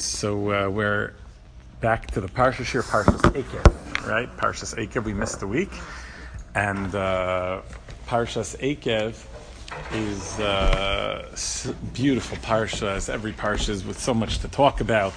So we're back to the Parsha Shir, Parshas Eikev, right? Parshas Eikev, we missed a week. And Parshas Eikev is beautiful Parsha, as every Parsha is, with so much to talk about.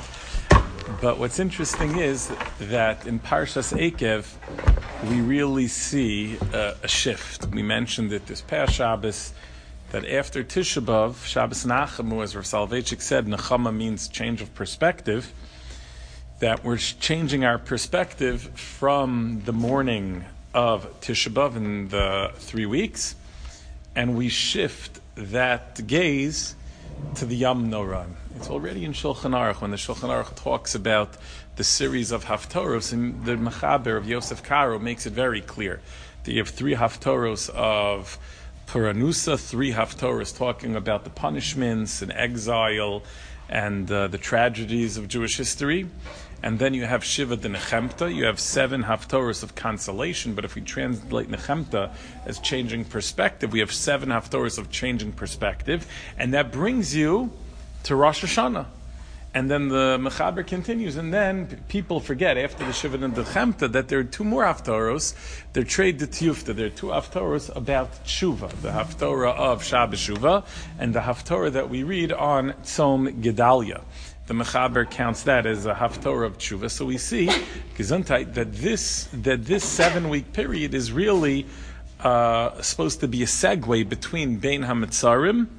But what's interesting is that in Parshas Eikev, we really see a shift. We mentioned it this past Shabbos, that after Tisha B'Av, Shabbos Nachamu, as Rav Soloveitchik said, Nechama means change of perspective, that we're changing our perspective from the morning of Tisha B'Av in the 3 weeks, and we shift that gaze to the Yom Noraim. It's already in Shulchan Aruch, when the Shulchan Aruch talks about the series of Haftoros, and the Mechaber of Yosef Karo makes it very clear that you have 3 Haftoros of Paranusa, 3 Haftorahs talking about the punishments and exile and the tragedies of Jewish history. And then you have Shiva de Nechemta. You have 7 Haftorahs of consolation, but if we translate Nechemta as changing perspective, we have 7 Haftorahs of changing perspective, and that brings you to Rosh Hashanah. And then the Mechaber continues, and then people forget after the Shiva and the Nechemta that there are 2 more Haftorahs. They're trade de Tiyufta. There are 2 Haftorahs about Tshuva, the Haftorah of Shabbos Shuvah, and the Haftorah that we read on Tzom Gedalia. The Mechaber counts that as a Haftorah of Tshuva. So we see, Gesundheit, that this 7-week period is really supposed to be a segue between Bein HaMetzarim,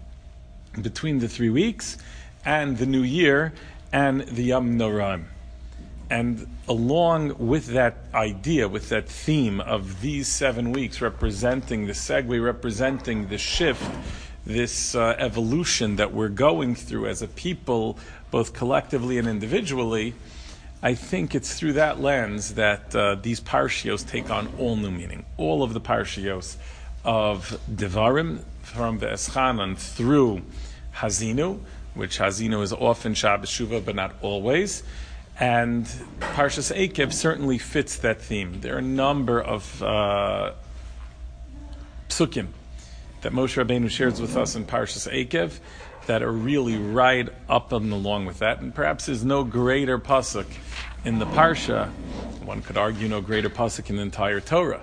between the 3 weeks, and the New Year, and the Yom Noraim. And along with that idea, with that theme of these 7 weeks representing the segue, representing the shift, this evolution that we're going through as a people, both collectively and individually, I think it's through that lens that these parshios take on all new meaning. All of the parshios of Devarim, from Ve'eschanan through Hazinu, which Hazinu is often Shabbos Shuvah, but not always. And Parshas Eikev certainly fits that theme. There are a number of psukim that Moshe Rabbeinu shares with us in Parshas Eikev that are really right up and along with that. And perhaps there's no greater pasuk in the Parsha, one could argue no greater pasuk in the entire Torah,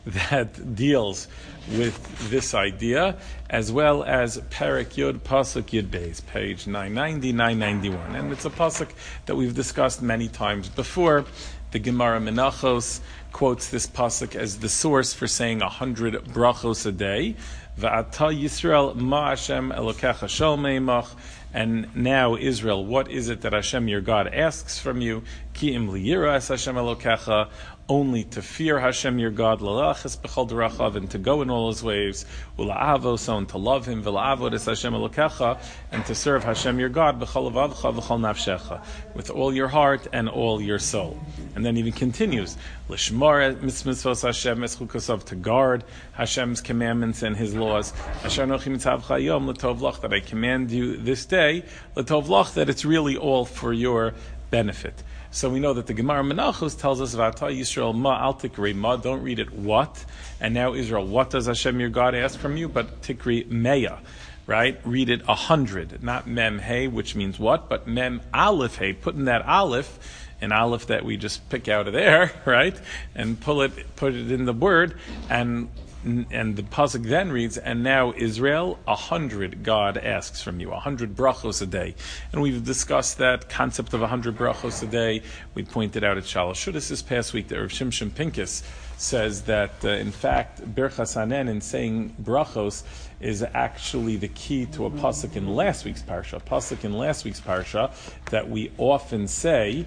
that deals with this idea, as well as Perek Yud, Pasuk Yud Beis, page 990, 991. And it's a pasuk that we've discussed many times before. The Gemara Menachos quotes this pasuk as the source for saying 100 brachos a day. Va'ata Yisrael ma Hashem Elokecha shel meimach. And now, Israel, what is it that Hashem your God asks from you? Ki im liyira es Hashem Elokecha, only to fear Hashem your God, l'lachas b'chol derachav, and to go in all His ways, u'la'avos, and to love Him, v'la'avod es Hashem Elokecha, and to serve Hashem your God, b'chol avavcha v'chol nafshecha, with all your heart and all your soul. And then even continues, l'shmor mitzvos Hashem es chukosav, to guard Hashem's commandments and His laws, asher nochi mitzavcha yom l'tov lach, that I command you this day, l'tov lach, that it's really all for your benefit. So we know that the Gemara Menachos tells us, V'ata Yisrael ma al tikri ma, don't read it what. And now Israel, what does Hashem your God ask from you? But tikri meya, right? Read it 100, not mem hey, which means what? But mem aleph hey, put in that aleph, an aleph that we just pick out of there, right? And put it in the word, and the pasuk then reads, and now Israel, 100 God asks from you, 100 brachos a day. And we've discussed that concept of 100 brachos a day. We pointed out at Shalosh Shudas this past week that Rav Shimshon Pincus says that, in fact, Birchas Hanen, in saying brachos, is actually the key to a pasuk in last week's parsha. A pasuk in last week's parsha that we often say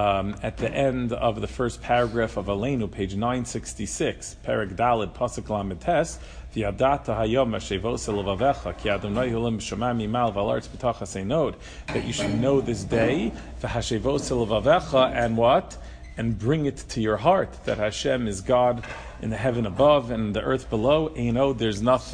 at the end of the first paragraph of Aleinu, page 966, Perek Daled, Pasuk Lamed Tes, V'yadata hayom hashevos elevavecha, ki Adonai Olam b'shamayim yimal v'al haaretz b'tachas einod, that you should know this day, v'hashevos elevavecha, and what? And bring it to your heart, that Hashem is God in the heaven above and the earth below. There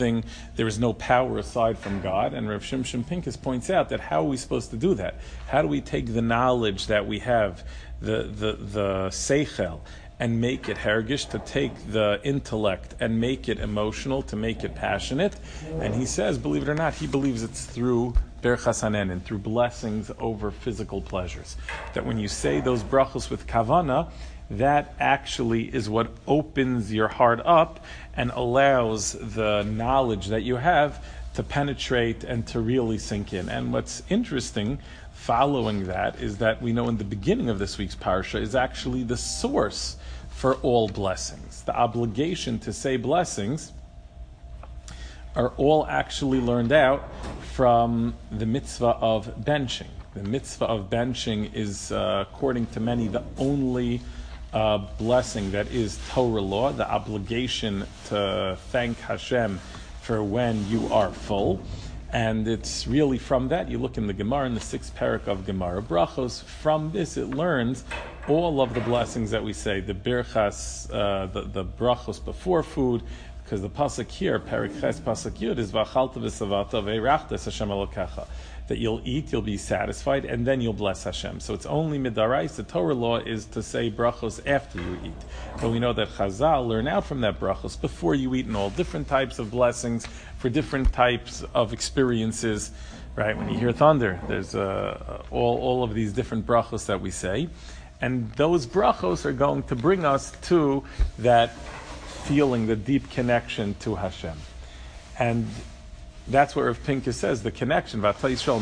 is no power aside from God. And Rav Shimshon Pincus points out that how are we supposed to do that? How do we take the knowledge that we have, the seichel, and make it hergish, to take the intellect and make it emotional, to make it passionate? And he says, believe it or not, he believes it's through Birchas Hanenin, through blessings over physical pleasures. That when you say those brachos with kavana, that actually is what opens your heart up and allows the knowledge that you have to penetrate and to really sink in. And what's interesting following that is that we know in the beginning of this week's parsha is actually the source for all blessings. The obligation to say blessings are all actually learned out from the mitzvah of benching. The mitzvah of benching is, according to many, the only blessing that is Torah law, the obligation to thank Hashem for when you are full. And it's really from that, you look in the Gemara, in the 6th parak of Gemara Brachos, from this it learns all of the blessings that we say, the birchas, the brachos before food, because the pasuk here, parak ches pasuk yud, is v'achalta v'savata v'eirachta Hashem Elokecha, that you'll eat, you'll be satisfied, and then you'll bless Hashem. So it's only midarais. The Torah law is to say brachos after you eat. But we know that Chazal learn out from that brachos before you eat, and all different types of blessings for different types of experiences. Right? When you hear thunder, there's all of these different brachos that we say. And those brachos are going to bring us to that feeling, the deep connection to Hashem. And that's where Rav Pinkus says the connection, that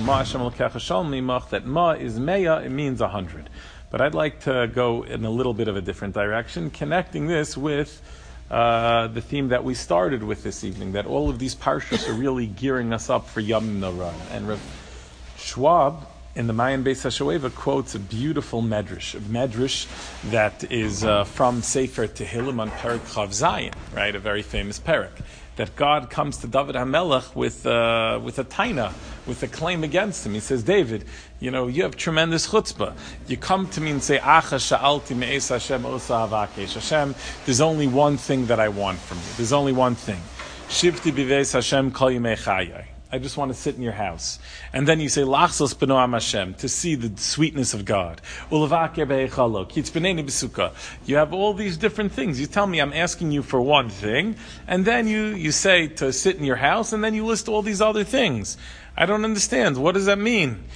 ma is meya, it means 100. But I'd like to go in a little bit of a different direction, connecting this with the theme that we started with this evening, that all of these parshas are really gearing us up for Yom Norah. And Rav Schwab, in the Mayan Beis HaShoeva, quotes a beautiful medrash that is from Sefer Tehillim on Perek Chav Zayin, right, a very famous perek, that God comes to David HaMelech with a taina, with a claim against him. He says, David, you have tremendous chutzpah. You come to me and say, Acha sha'alti me'es Hashem osa havakesh. Hashem, there's only one thing that I want from you. There's only one thing. Shivti b'veis Hashem kol yimei chayai. I just want to sit in your house. And then you say, Lachsos b'noam Hashem, to see the sweetness of God. Ulevaker be'echalo, kitz b'neini b'sukkah. You have all these different things. You tell me I'm asking you for one thing, and then you say to sit in your house, and then you list all these other things. I don't understand. What does that mean?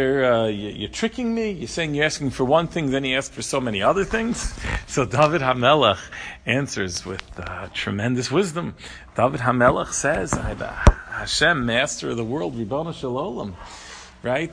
You're tricking me? You're saying you're asking for one thing, then you ask for so many other things? So David HaMelech answers with tremendous wisdom. David HaMelech says, Hashem, master of the world, Ribono Shel Olam, right?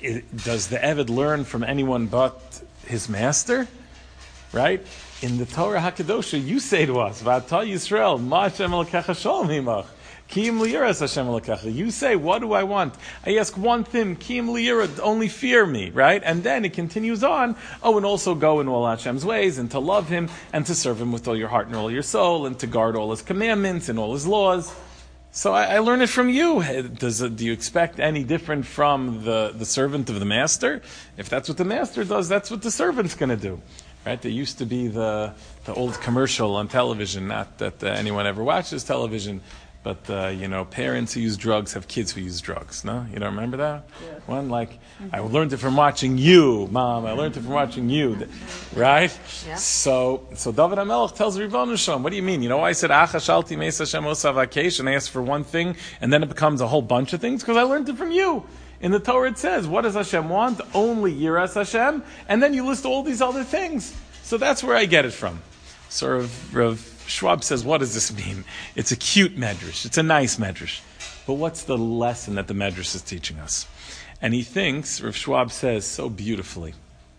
Does the Eved learn from anyone but his master? Right? In the Torah HaKadosha, you say to us, V'ata Yisrael, Ma Hashem Elokecha Shalom Himach. Kiyim liyiras Hashem Elokecha. You say, what do I want? I ask one thing, Kiyim liyira, only fear me, right? And then it continues on, and also go in all Hashem's ways, and to love Him, and to serve Him with all your heart and all your soul, and to guard all His commandments and all His laws. So I learn it from you. Do you expect any different from the servant of the master? If that's what the master does, that's what the servant's going to do. Right? There used to be the old commercial on television, not that anyone ever watches television, but parents who use drugs have kids who use drugs. No? You don't remember that? Yeah. One I learned it from watching you, Mom. I learned it from watching you. Right? Yeah. So David HaMelech tells Ribono Shel Olam, what do you mean? I said, Acha shalti meis Hashem osa havakesh, and I asked for one thing, and then it becomes a whole bunch of things, because I learned it from you. In the Torah it says, what does Hashem want? Only Yiras Hashem, and then you list all these other things. So that's where I get it from. So Rav Schwab says, what does this mean? It's a cute medrash. It's a nice medrash. But what's the lesson that the medrash is teaching us? And he thinks, Rav Schwab says so beautifully,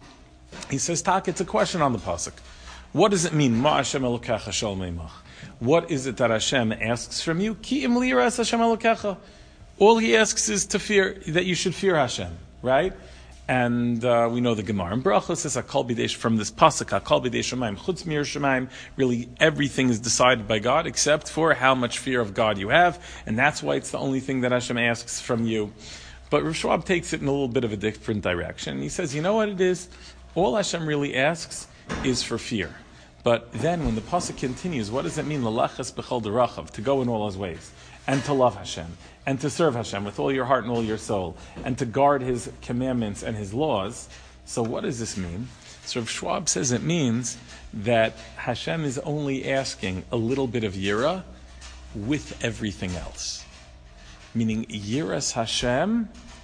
he says, Tak, it's a question on the pasuk. What does it mean? Ma Hashem Elokecha Shalom Eimach. What is it that Hashem asks from you? Ki im liyiras Hashem Elokecha. All he asks is to fear, that you should fear Hashem, right? And we know the Gemara in Brachos says, "Hakol b'dei," from this pasuk, "Hakol b'dei Shemaim chutz mir Shemaim." Really, everything is decided by God except for how much fear of God you have, and that's why it's the only thing that Hashem asks from you. But Rav Schwab takes it in a little bit of a different direction. He says, you know what it is? All Hashem really asks is for fear. But then, when the pasuk continues, what does it mean? L'lachas b'chol derachav, to go in all His ways, and to love Hashem, and to serve Hashem with all your heart and all your soul, and to guard His commandments and His laws. So what does this mean? So Rav Schwab says it means that Hashem is only asking a little bit of yira with everything else. Meaning, yiras Hashem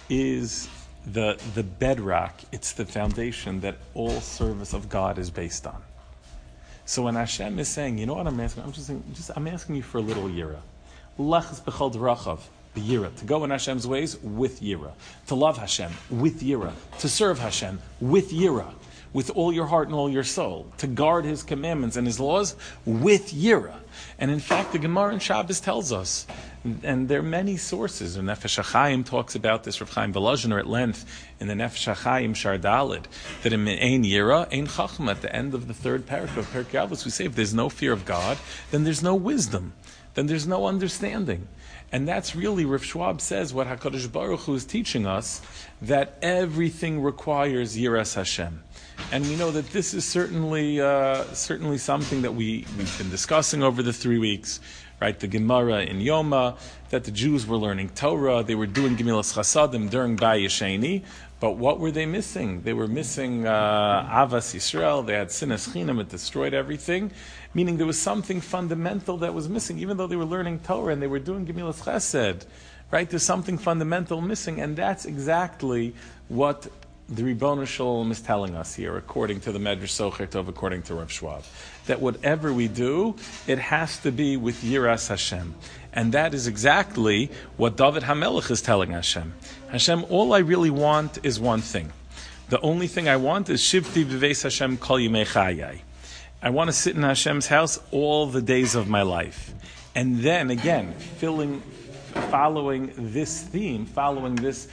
is the bedrock. It's the foundation that all service of God is based on. So when Hashem is saying, you know what I'm asking? I'm asking you for a little yira. Lachas b'chol d'rachav, b'yira. To go in Hashem's ways with yira. To love Hashem with yira. To serve Hashem with yira. With all your heart and all your soul. To guard His commandments and His laws with yira. And in fact, the Gemara in Shabbos tells us, and there are many sources, and Nefesh HaChaim talks about this, Rav Chaim Volozhiner at length, in the Nefesh HaChaim Shar Daled, that in Ein Yira, Ein Chachma, at the end of the third paragraph of Pirkei Avos, we say if there's no fear of God, then there's no wisdom, then there's no understanding. And that's really, Rav Schwab says, what HaKadosh Baruch Hu is teaching us, that everything requires Yiras Hashem. And we know that this is certainly something that we've been discussing over the 3 weeks, right? The Gemara in Yoma, that the Jews were learning Torah, they were doing Gemilas Chasadim during Bayis Sheni, but what were they missing? They were missing Avas Yisrael, they had Sinas Chinam, it destroyed everything, meaning there was something fundamental that was missing, even though they were learning Torah and they were doing Gemilas Chesed, right? There's something fundamental missing, and that's exactly what the Ribbono Shel Olam is telling us here, according to the Medrash Socher Tov, according to Rav Schwab, that whatever we do, it has to be with Yiras Hashem. And that is exactly what David HaMelech is telling Hashem. Hashem, all I really want is one thing. The only thing I want is Shivti B'Veis Hashem Kol Yimei Chayai. I want to sit in Hashem's house all the days of my life. And then, again, following this theme, following this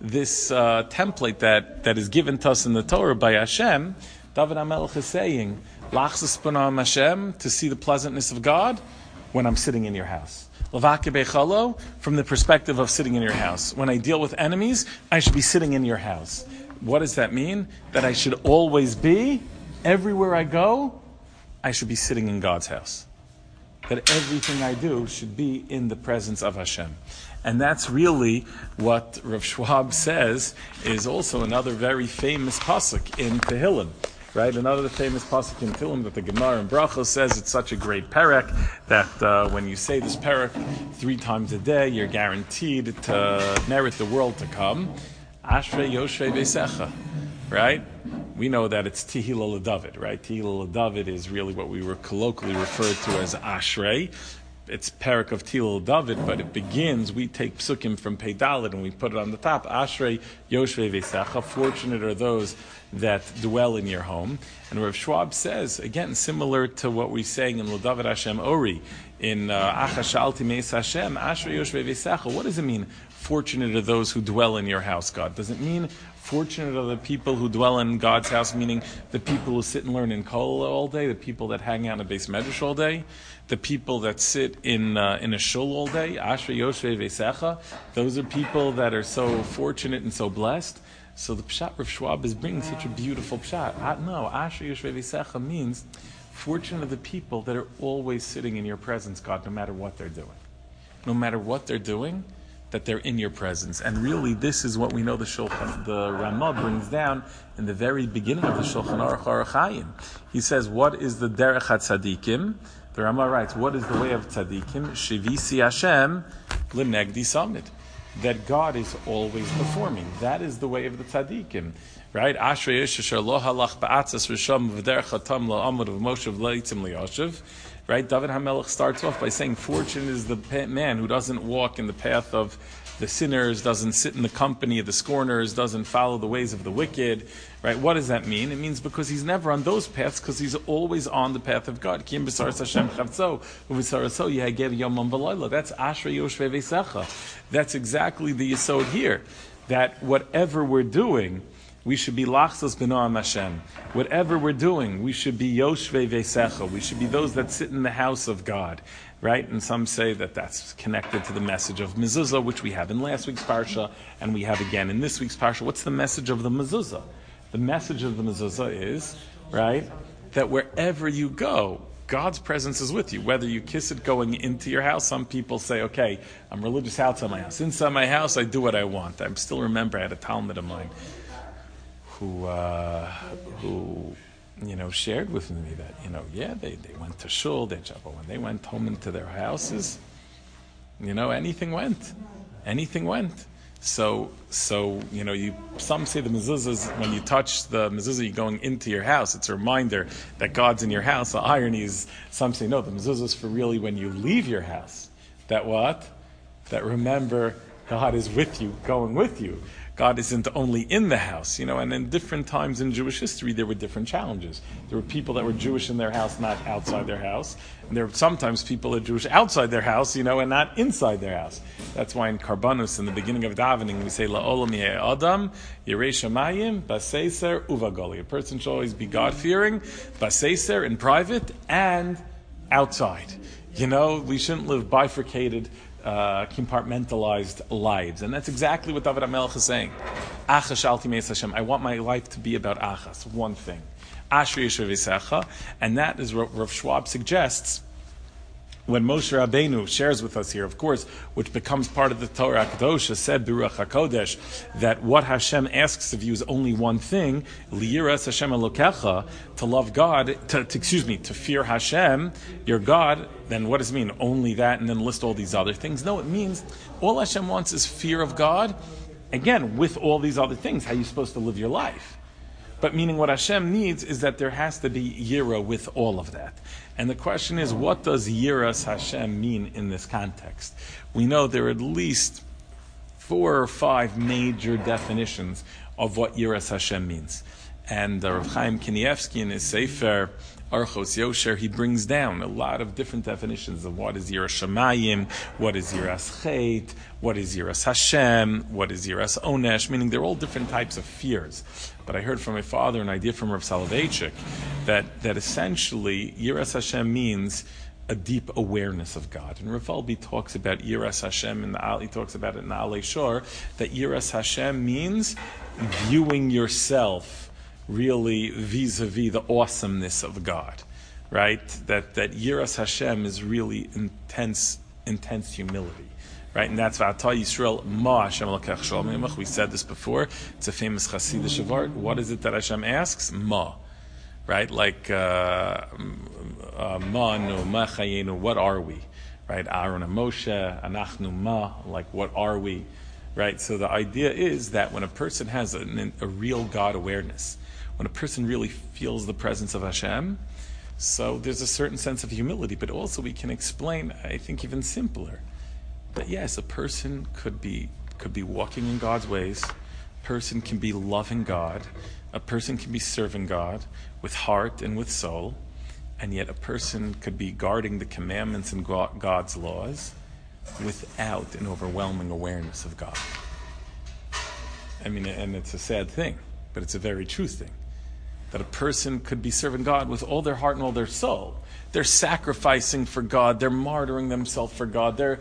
template that is given to us in the Torah by Hashem, David HaMelech is saying, Lachzas Panam Hashem, to see the pleasantness of God when I'm sitting in your house. Lavake Bechalo, from the perspective of sitting in your house. When I deal with enemies, I should be sitting in your house. What does that mean? That I should always be, everywhere I go, I should be sitting in God's house. That everything I do should be in the presence of Hashem. And that's really what Rav Schwab says is also another very famous pasuk in Tehillim, right? Another famous pasuk in Tehillim that the Gemara in Brachos says it's such a great perek that when you say this perek 3 times a day, you're guaranteed to merit the world to come. Ashrei Yoshvei Beisecha, right? We know that it's Tehillah LeDavid, right? Tehillah LeDavid is really what we were colloquially referred to as Ashrei. It's Perek of Tehillah LeDavid, but it begins, we take psukim from Pei Dalet and we put it on the top. Ashrei Yoshvei Veisecha, fortunate are those that dwell in your home. And Rav Schwab says, again, similar to what we're saying in LeDavid Hashem Ori, in Achashalti Meis Hashem, Ashrei Yoshvei Veisecha. What does it mean? Fortunate are those who dwell in your house, God. Does it mean fortunate are the people who dwell in God's house, meaning the people who sit and learn in Kol all day, the people that hang out in a Beis Medrash all day, the people that sit in a shul all day, Ashrei Yoshvei Veisecha, those are people that are so fortunate and so blessed. So the Pshat Rav Schwab is bringing such a beautiful Pshat. No, Ashrei Yoshvei Veisecha means fortunate are the people that are always sitting in your presence, God, no matter what they're doing. No matter what they're doing, that they're in your presence. And really, this is what we know the Ramah brings down in the very beginning of the Shulchan Aruch Orach Chaim. He says, what is the Derech HaTzadikim? The Ramah writes, what is the way of Tzadikim? Shivisi Hashem L'negdi Samid. That God is always before me. That is the way of the Tzadikim. Right? Ashrei Ish Asher Lo Halach Ba'atzas Risham V'derech HaTam La'amud V'moshev Le'itzim Li'yoshev. Right? David HaMelech starts off by saying, fortunate is the man who doesn't walk in the path of the sinners, doesn't sit in the company of the scorners, doesn't follow the ways of the wicked. Right? What does that mean? It means because he's never on those paths, because he's always on the path of God. Kim b'saras Hashem chavtzo, u'b'saraso yehagev yomam v'layla. That's Ashrei Yoshvei Veisecha. That's exactly the yesod here. That whatever we're doing, we should be lachzos b'noam Hashem. Whatever we're doing, we should be yoshvei veisecha. We should be those that sit in the house of God, right? And some say that that's connected to the message of mezuzah, which we have in last week's parsha, and we have again in this week's parsha. What's the message of the mezuzah? The message of the mezuzah is, right, that wherever you go, God's presence is with you. Whether you kiss it going into your house, some people say, okay, I'm religious outside my house. Inside my house, I do what I want. I still remember I had a Talmud of mine who shared with me that, they went to shul, but when they went home into their houses, anything went. So some say the mezuzahs, when you touch the mezuzah, you're going into your house. It's a reminder that God's in your house. The irony is, some say no, the mezuzah is for really when you leave your house. That what? That remember God is with you, going with you. God isn't only in the house, and in different times in Jewish history, there were different challenges. There were people that were Jewish in their house, not outside their house. And there were sometimes people that are Jewish outside their house, and not inside their house. That's why in Karbanus, in the beginning of davening, we say, La'olam yeh adam, yirei shamayim, baseiser, uvagoli. A person should always be God-fearing, baseiser, in private, and outside. We shouldn't live bifurcated, compartmentalized lives. And that's exactly what David HaMelech is saying. Achas shalti meis Hashem. I want my life to be about achas, one thing. Asher yeshuv v'secha. And that is what Rav Schwab suggests when Moshe Rabbeinu shares with us here, of course, which becomes part of the Torah HaKadosh, said B'Ruach HaKodesh, that what Hashem asks of you is only one thing, liyiras Hashem Elokecha, to love God, to fear Hashem, your God. Then what does it mean? Only that, and then list all these other things? No, it means all Hashem wants is fear of God, again, with all these other things, how you're supposed to live your life. But meaning what Hashem needs is that there has to be yira with all of that. And the question is, what does yiras Hashem mean in this context? We know there are at least 4 or 5 major definitions of what yiras Hashem means. And Rav Chaim Kanievsky in his Sefer Archos Yosher, he brings down a lot of different definitions of what is Yiras Shamayim, what is Yiras Chet, what is Yiras Hashem, what is Yiras Onesh, meaning they're all different types of fears. But I heard from my father an idea from Rav Soloveitchik that essentially Yiras Hashem means a deep awareness of God. And Rav Albi talks about Yiras Hashem, he talks about it in the Alei Shor, that Yiras Hashem means viewing yourself really vis-a-vis the awesomeness of God, right? That Yiras Hashem is really intense humility, right? And that's V'ata Yisrael Ma Hashem Elokech Shalom Yimach. We said this before. It's a famous Hasidic art. What is it that Hashem asks? Ma, right? Like Ma no Ma Chayenu. What are we, right? Aaron and Moshe, Anachnu Ma. Like what are we, right? So the idea is that when a person has a real God awareness, when a person really feels the presence of Hashem, so there's a certain sense of humility, but also we can explain, I think even simpler, that yes, a person could be walking in God's ways, a person can be loving God, a person can be serving God with heart and with soul, and yet a person could be guarding the commandments and God's laws without an overwhelming awareness of God. I mean, and it's a sad thing, but it's a very true thing. That a person could be serving God with all their heart and all their soul. They're sacrificing for God. They're martyring themselves for God. They're,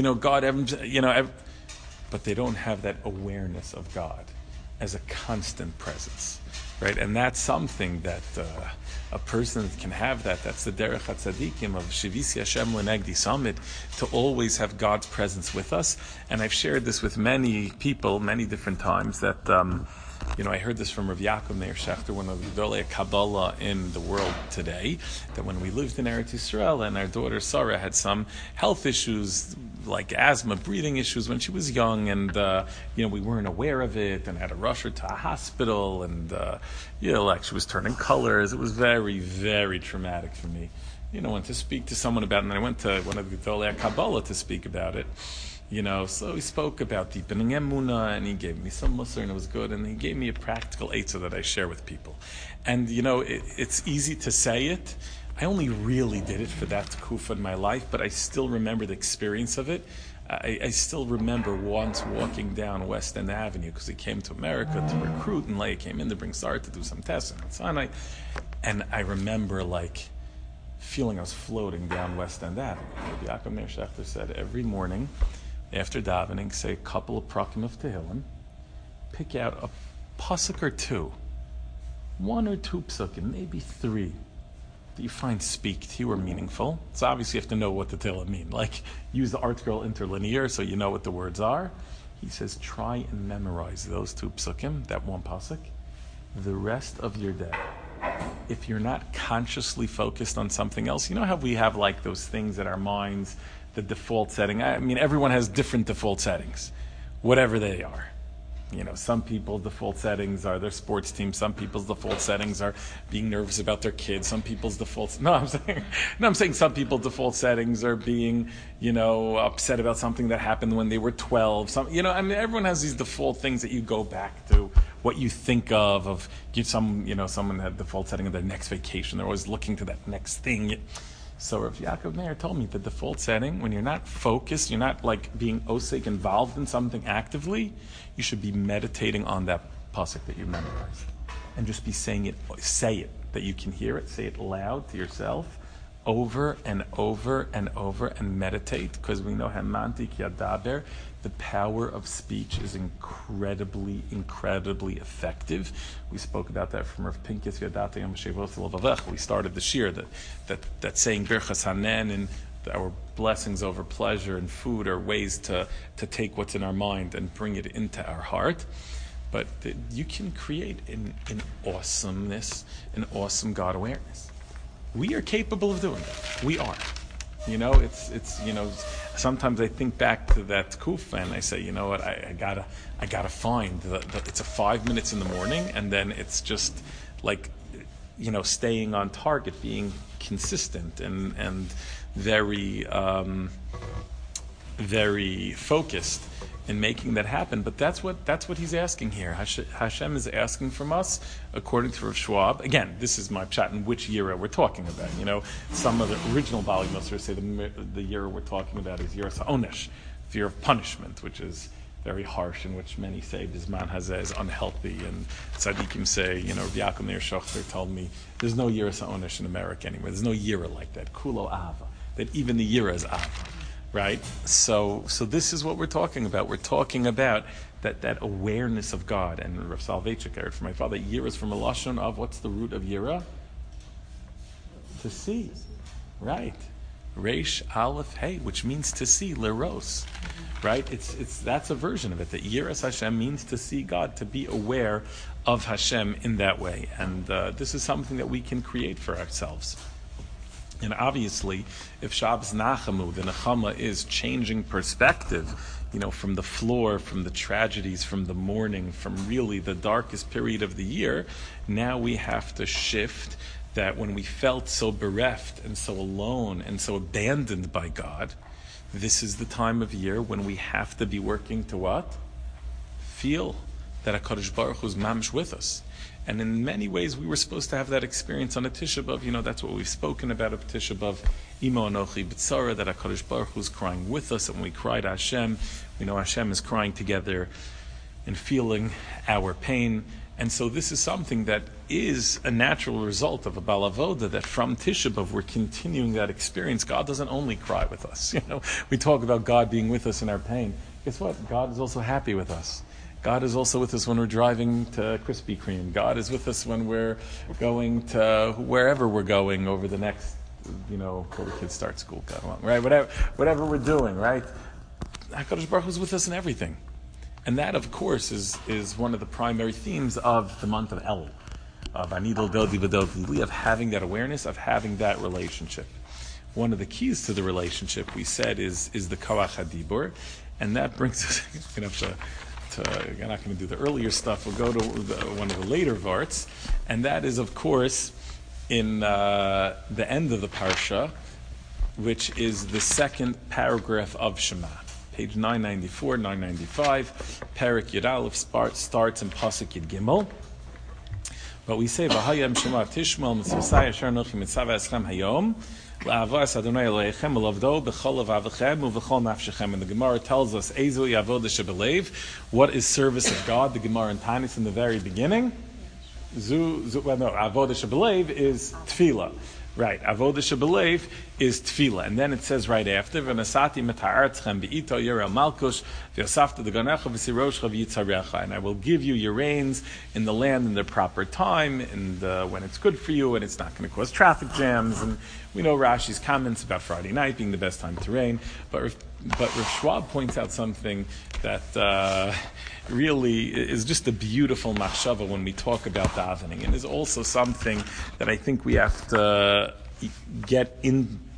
but they don't have that awareness of God as a constant presence, right? And that's something that a person can have that. That's the Derech HaTzadikim of Shivisi Hashem L'Negdi Summit, to always have God's presence with us. And I've shared this with many people, many different times, that I heard this from Rav Yaakov Meir Shechter, one of the Gedolei Kabbalah in the world today, that when we lived in Eretz Yisrael and our daughter Sarah had some health issues like asthma, breathing issues when she was young, and we weren't aware of it and had to rush her to a hospital, and like she was turning colors. It was very, very traumatic for me. Went to speak to someone about it, and I went to one of the Gedolei Kabbalah to speak about it. So he spoke about deepening emunah, and he gave me some mussar, and it was good, and he gave me a practical eitzah that I share with people. And, it's easy to say it. I only really did it for that tekufa in my life, but I still remember the experience of it. I still remember once walking down West End Avenue, because he came to America to recruit, and Leah came in to bring Sarah to do some tests in Sinai, and I remember, feeling I was floating down West End Avenue. Yaakov Meir Shechter said, every morning, after davening, say a couple of prakim of Tehillim, pick out a pasuk or two, 1 or 2 psukim, maybe 3, that you find speak to you or meaningful. So obviously you have to know what the Tehillim mean. Use the article interlinear so you know what the words are. He says, try and memorize those 2 psukim, that 1 pasuk, the rest of your day. If you're not consciously focused on something else, how we have those things in our minds, the default setting. I mean, everyone has different default settings. whatever they are. Some people's default settings are their sports team. Some people's default settings are being nervous about their kids. Some people's I'm saying some people's default settings are being, upset about something that happened when they were 12. Everyone has these default things that you go back to, what you think of someone had default setting of their next vacation. They're always looking to that next thing. So Rav Yaakov Meir told me the default setting, when you're not focused, you're not like being osek involved in something actively, you should be meditating on that pasuk that you memorized. And just be saying it, say it, that you can hear it, say it loud to yourself, over and over and over, and meditate, because we know Hamantik Yadaber, the power of speech is incredibly, incredibly effective. We spoke about that from Rav Pinkus Yadati and Meshevos Levavech. We started this year that saying Birchas Hanen and our blessings over pleasure and food are ways to take what's in our mind and bring it into our heart. But you can create an awesomeness, an awesome God awareness. We are capable of doing that. We are. It's sometimes I think back to that kufa and I say, what, I gotta find it's a 5 minutes in the morning, and then it's just like, staying on target, being consistent and very, very focused in making that happen. But that's what he's asking here. Hashem is asking from us, according to Rav Schwab. Again, this is my pshat in which year we're talking about. Some of the original Bali Musar say the year we're talking about is Yiras HaOnesh, fear of punishment, which is very harsh, in which many say Bisman Hazeh is unhealthy, and tzaddikim say, Rav Yaakov Meir Shochter told me there's no Yiras HaOnesh in America anymore. There's no Yira like that. Kulo Ava. That even the Yira is Ava. Right? So this is what we're talking about. We're talking about that awareness of God. And Rav Soloveitchik, I heard from my father, Yira is from a lashon of, what's the root of Yira? To see. Right. Reish, Aleph, Hey, which means to see, Leros. Right? That's a version of it. That Yiras Hashem means to see God, to be aware of Hashem in that way. And this is something that we can create for ourselves. And obviously, if Shabbos Nachamu, the Nechama is changing perspective, from the floor, from the tragedies, from the mourning, from really the darkest period of the year, now we have to shift that when we felt so bereft and so alone and so abandoned by God, this is the time of year when we have to be working to what? Feel that HaKadosh Baruch Hu is mamish with us. And in many ways, we were supposed to have that experience on a Tisha B'Av. That's what we've spoken about of Tisha B'Av. Imo Anochi B'Tzara, that HaKadosh Baruch Hu is crying with us. And when we cry to Hashem, we know Hashem is crying together and feeling our pain. And so this is something that is a natural result of a Bal Avoda, that from Tisha B'Av we're continuing that experience. God doesn't only cry with us. We talk about God being with us in our pain. Guess what? God is also happy with us. God is also with us when we're driving to Krispy Kreme. God is with us when we're going to wherever we're going over the next, before the kids start school, God along, right? Whatever we're doing, right? HaKadosh Baruch Hu is with us in everything. And that, of course, is one of the primary themes of the month of Elul, of Anidol Dodi V'Dodi, of having that awareness, of having that relationship. One of the keys to the relationship, we said, is the Kawach HaDibur, and that brings us, I'm not going to do the earlier stuff. We'll go to one of the later varts, and that is, of course, in the end of the parsha, which is the second paragraph of Shema, page 994, 995. Parak Yud Aleph starts in pasuk Yud Gimel, but we say V'hayam Shema Tishmal Mitzvasai Asher Nochi Mitzvah Eschem Hayom. And the Gemara tells us, what is service of God? The Gemara in Tanis in the very beginning. Avodah Shebelev is Tefillah. Right, Avodah Shebelev is Tefillah. And then it says right after, V'nasati meta'aretchem be'ito yerel malkush v'yosafta deganecha v'siroshcha v'yitzarecha. And I will give you your rains in the land in the proper time, and when it's good for you, and it's not going to cause traffic jams. And we know Rashi's comments about Friday night being the best time to rain. But Rav Schwab points out something that really is just a beautiful machshava when we talk about davening, and is also something that I think we have to get into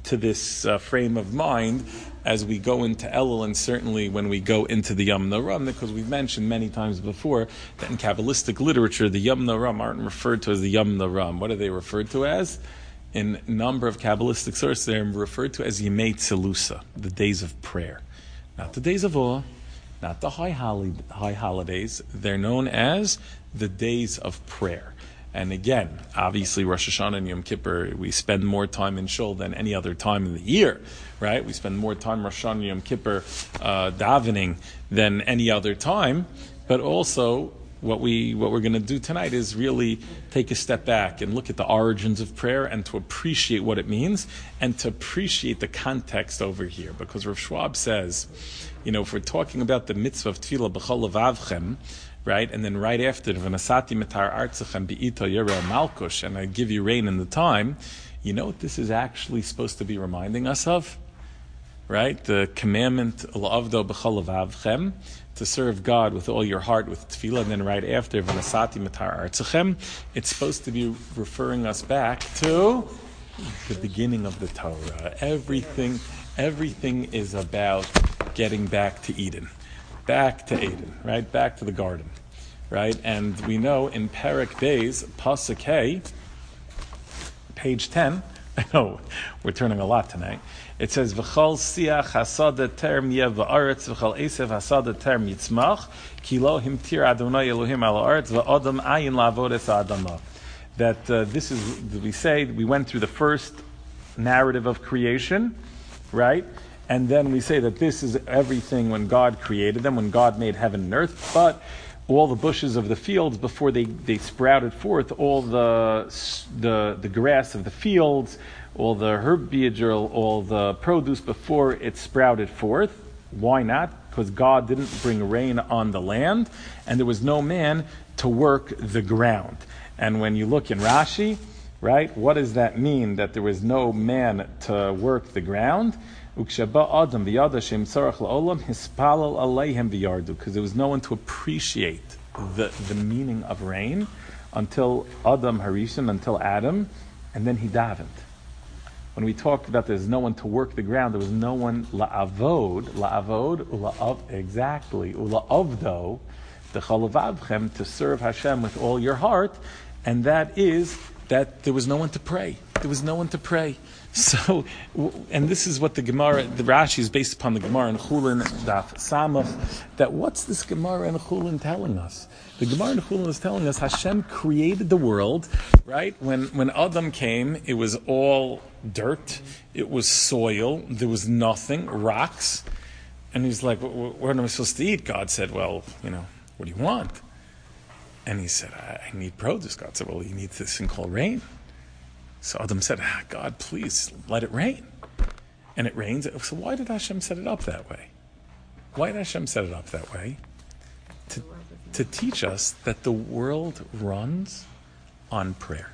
to this frame of mind as we go into Elul, and certainly when we go into the Yom Noram, because we've mentioned many times before that in Kabbalistic literature, the Yom Noram aren't referred to as the Yom Noram. What are they referred to as? In a number of Kabbalistic sources, they're referred to as Yemei Tzelusa, the days of prayer. Not the days of awe, not the high holidays. They're known as the days of prayer. And again, obviously Rosh Hashanah and Yom Kippur, we spend more time in Shul than any other time in the year, right? We spend more time Rosh Hashanah and Yom Kippur davening than any other time. But also, what we're going to do tonight is really take a step back and look at the origins of prayer and to appreciate what it means and to appreciate the context over here. Because Rav Schwab says, if we're talking about the mitzvah of Tefillah b'chol levavchem, right, and then right after v'nasati mitar artzachem be'ito yereh malkush, and I give you rain in the time, you know what this is actually supposed to be reminding us of? Right? The commandment, la'avdo b'chol levavchem, to serve God with all your heart with tefillah, and then right after v'nasati mitar artzachem, it's supposed to be referring us back to the beginning of the Torah. Everything is about getting back to Eden. Back to Eden, right? Back to the garden, right? And we know in Perek Beis, Pasuk Hey, page 10, I know we're turning a lot tonight. It says, V'chol siach hasada term yev v'aretz, v'chol esev hasada term yitzmach, ki lo himtir Adonai Elohim al haaretz, v'adam ayin la'avodes ha'adamah. That this is, we went through the first narrative of creation, right? And then we say that this is everything when God created them, when God made heaven and earth. But all the bushes of the fields, before they sprouted forth, all the grass of the fields, all the herbage, all the produce before it sprouted forth. Why not? Because God didn't bring rain on the land, and there was no man to work the ground. And when you look in Rashi, right, what does that mean, that there was no man to work the ground? Because there was no one to appreciate the meaning of rain until Adam Harishon, until Adam, and then he davened. When we talked about there's no one to work the ground, there was no one exactly, ula'avdo, to serve Hashem with all your heart, and that is that there was no one to pray. There was no one to pray. So, and this is what the Gemara, the Rashi is based upon the Gemara in Chulin Daf Samach, that what's this Gemara in Chulin telling us? The Gemara in Chulin is telling us Hashem created the world, right? When Adam came, it was all dirt, it was soil, there was nothing, rocks, and he's like, what am I supposed to eat? God said, well, what do you want? And he said, I need produce. God said, well, you need this thing called rain. So Adam said, God, please let it rain. And it rains. So why did Hashem set it up that way? Why did Hashem set it up that way? To teach us that the world runs on prayer.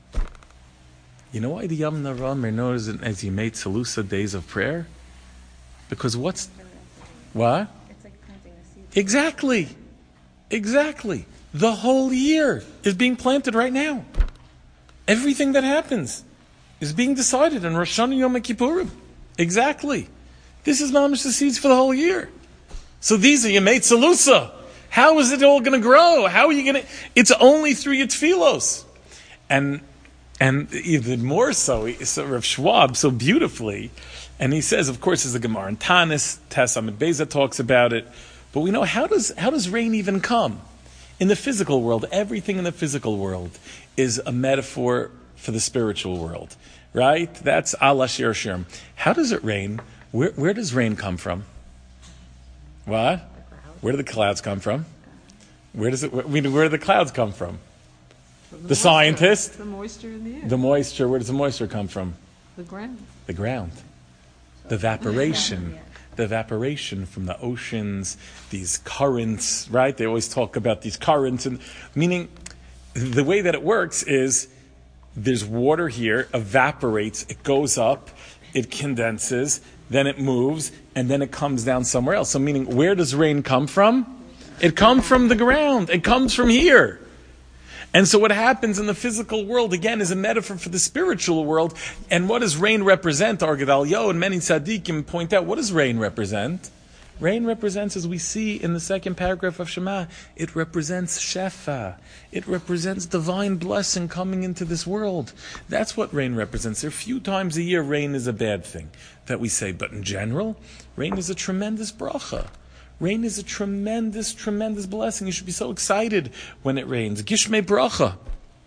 You know why the Yom Noram are known as Yemei Tzelusa, days of prayer? Because what? It's like planting a seed. Exactly. The whole year is being planted right now. Everything that happens is being decided in Rosh Hashanah Yom Kippurim. Exactly. This is mamish the seeds for the whole year. So these are Yemei Tzelusa. How is it all going to grow? How are you going to? It's only through your tefillos. And even more so, Rav Schwab so beautifully, and he says, of course, as the Gemara in Tanis, Amid Beza talks about it, but we know how does rain even come? In the physical world, everything in the physical world is a metaphor for the spiritual world, right? That's Allah Shir Shirim. How does it rain? Where does rain come from? What? Where do the clouds come from? Where do the clouds come from? The scientists? The moisture in the air. The moisture, where does the moisture come from? The ground. The ground. The evaporation. The evaporation from the oceans, these currents, right? They always talk about these currents, and meaning the way that it works is there's water here, evaporates, it goes up, it condenses, then it moves, and then it comes down somewhere else. So meaning, where does rain come from? It comes from the ground. It comes from here. And so what happens in the physical world, again, is a metaphor for the spiritual world. And what does rain represent? Or Gedalyahu and many tzaddikim point out, what does rain represent? Rain represents, as we see in the second paragraph of Shema, it represents Shefa. It represents divine blessing coming into this world. That's what rain represents. There are few times a year rain is a bad thing that we say, but in general, rain is a tremendous bracha. Rain is a tremendous, tremendous blessing. You should be so excited when it rains. Gishmei bracha.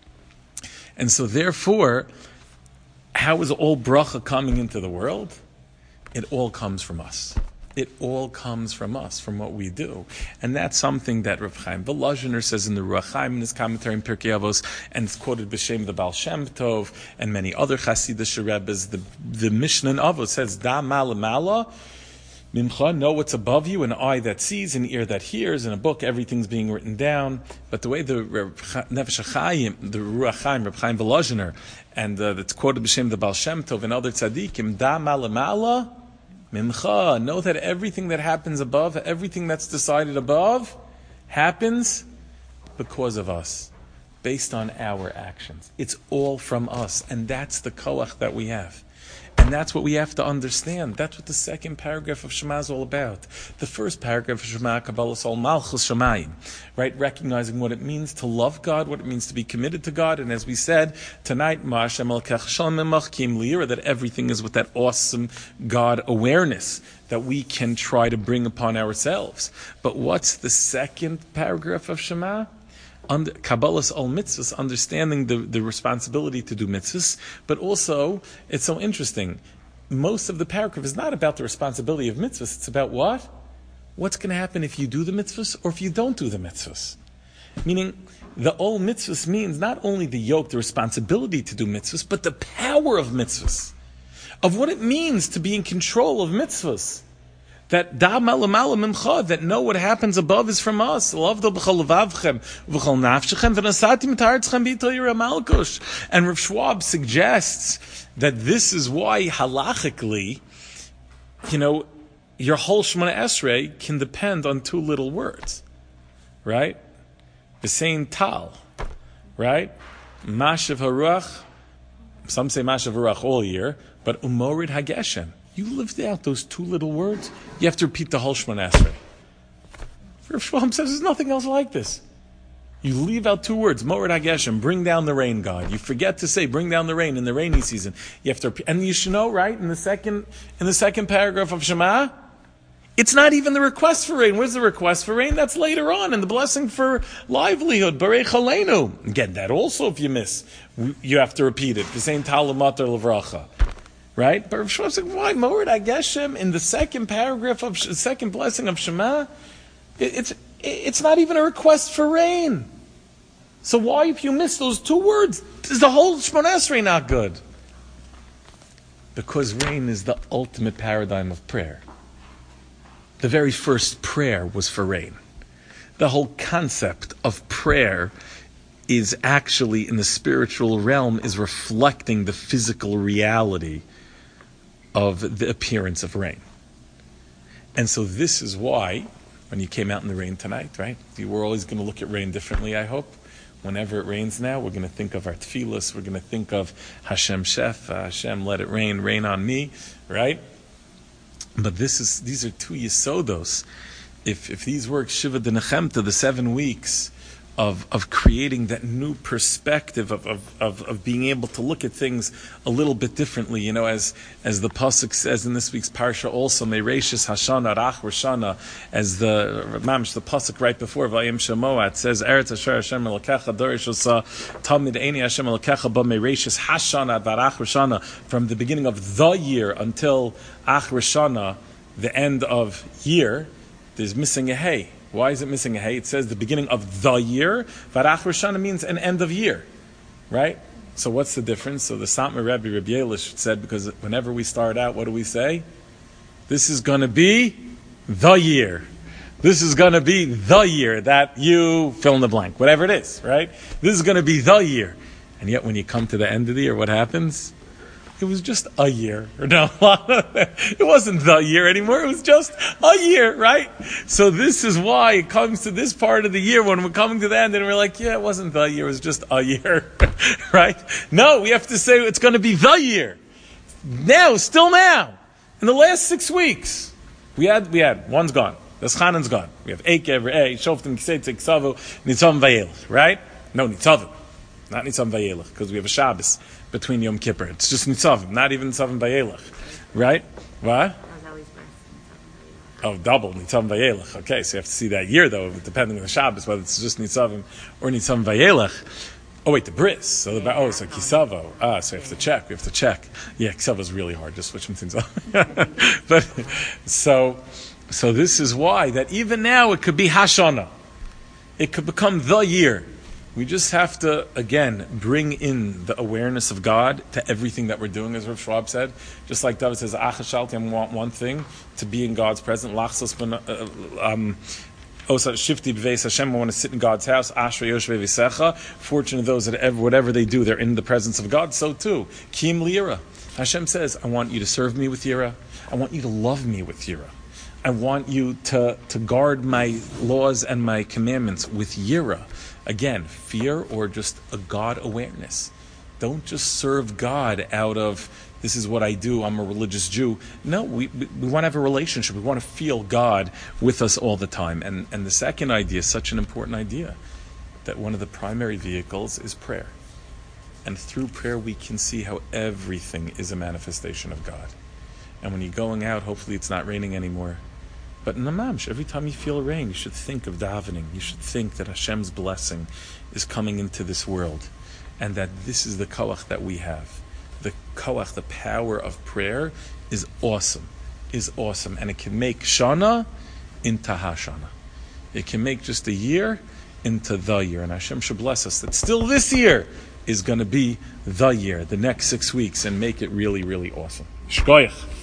And so therefore, how is all bracha coming into the world? It all comes from us. It all comes from us, from what we do. And that's something that Rav Chaim Volozhiner says in the Ruach Chaim in his commentary in Pirkei Avos, and it's quoted b'shem the Baal Shem Tov and many other Chassidish Rebbes. The Mishnah in Avos says, Da malamala, Mimcha, know what's above you, an eye that sees, an ear that hears, in a book everything's being written Down. But the way the Nefesh HaChaim, the Ruach Chaim, Rav Chaim Volozhiner, and that's quoted b'shem the Baal Shem Tov and other tzaddikim, Da malamala, Mimcha, know that everything that happens above, everything that's decided above, happens because of us, based on our actions. It's all from us, and that's the koach that we have. And that's what we have to understand. That's what the second paragraph of Shema is all about. The first paragraph of Shema, Kabbalah Sol Malchus Shemayim, right? Recognizing what it means to love God, what it means to be committed to God, and as we said tonight, Ma'ashem Elkech Shalom Machkim Lira, that everything is with that awesome God awareness that we can try to bring upon ourselves. But what's the second paragraph of Shema? Under Kabbalah's all mitzvahs, understanding the responsibility to do mitzvahs, but also, it's so interesting, most of the paragraph is not about the responsibility of mitzvahs, it's about what? What's going to happen if you do the mitzvahs or if you don't do the mitzvahs? Meaning, the all mitzvahs means not only the yoke, the responsibility to do mitzvahs, but the power of mitzvahs, of what it means to be in control of mitzvahs. That da malamala mimcha, that know what happens above is from us. Lovdo b'chol levavchem v'chol nafshechem v'nasati mitartzchem b'ito yira malkush. And Rav Schwab suggests that this is why halachically, your whole Shemona Esrei can depend on two little words, right? B'sein tal, right? Mashav haruach. Some say mashav haruach all year, but umorid hageshem. You lived out those two little words, you have to repeat the whole Shemona Esrei. Rav Shmuel says there's nothing else like this. You leave out two words, Morid HaGeshem, bring down the rain, God. You forget to say, bring down the rain in the rainy season. You have to repeat. And you should know, right, in the second paragraph of Shema, it's not even the request for rain. Where's the request for rain? That's later on, in the blessing for livelihood, Barei Chaleinu. Again, that also, if you miss, you have to repeat it. The same Talamat or Levracha. Right? But Rav Shmuel said, why Morid HaGeshem in the second paragraph of the second blessing of Shema? It's not even a request for rain. So why, if you miss those two words, is the whole Shemona Esrei not good? Because rain is the ultimate paradigm of prayer. The very first prayer was for rain. The whole concept of prayer is actually, in the spiritual realm, is reflecting the physical reality of the appearance of rain. And so this is why, when you came out in the rain tonight, right? You were always going to look at rain differently, I hope. Whenever it rains now, we're going to think of our tefillas, we're going to think of Hashem Shef, Hashem let it rain, rain on me, right? But these are two yesodos. If these work Shiva de Nechemta, the 7 weeks of creating that new perspective of being able to look at things a little bit differently, as the pasuk says in this week's parsha also, Mereishis Hashana Rach Rishana, as the pasuk right before Vayim Shemoah, it says Eretz Asher Hashem Elokecha Dorish Osa Tamid Eini Hashem Elokecha Ba Mereishis Hashana Varach Rishana, from the beginning of the year until Ach Rishana, the end of year, there's missing a hey. Why is it missing a hey? It says the beginning of the year. Varach Rishana means an end of year, right? So what's the difference? So the Satmar Rebbe, Rabbi Elish, said, because whenever we start out, what do we say? This is going to be the year. This is going to be the year that you fill in the blank, whatever it is, right? This is going to be the year. And yet when you come to the end of the year, what happens? It was just a year. No, it wasn't the year anymore. It was just a year, right? So this is why it comes to this part of the year when we're coming to the end and we're like, yeah, it wasn't the year. It was just a year, right? No, we have to say it's going to be the year. Now, still now. In the last 6 weeks, we had, one's gone. The Schanan's gone. We have Eikev, Re'eh, Shoftim, Kisei, Tziksavu, Nitzavim, Vayelach, right? No, Nitzavim. Not Nitzavim, Vayelach, because we have a Shabbos between Yom Kippur. It's just Nitzavim, not even Nitzavim, Vayelach. Right? What? Oh, double, Nitzavim, Vayelach. Okay, so you have to see that year, though, depending on the Shabbos, whether it's just Nitzavim or Nitzavim, Vayelach. Oh, wait, the bris. So so Kisavo. So we have to check. Yeah, Kisavo is really hard, just switching things up. But, so this is why, that even now it could be Hashana. It could become the year. We just have to, again, bring in the awareness of God to everything that we're doing, as Rav Schwab said. Just like David says, Achashalti, I want one thing, to be in God's presence. Shifti b'veis Hashem, I want to sit in God's house. Ashrei yoshvei v'secha. Fortunate those that whatever they do, they're in the presence of God. So too, Kim lira. Hashem says, I want you to serve me with yira. I want you to love me with yira. I want you to guard my laws and my commandments with yira. Again, fear or just a God awareness. Don't just serve God out of, this is what I do, I'm a religious Jew. No, we want to have a relationship. We want to feel God with us all the time. And the second idea is such an important idea, that one of the primary vehicles is prayer. And through prayer we can see how everything is a manifestation of God. And when you're going out, hopefully it's not raining anymore. But in the mamsh, every time you feel rain, you should think of davening. You should think that Hashem's blessing is coming into this world. And that this is the koach that we have. The koach, the power of prayer, is awesome. And it can make Shana into Hashana. It can make just a year into the year. And Hashem should bless us that still this year is going to be the year, the next 6 weeks, and make it really, really awesome. Shkoyach.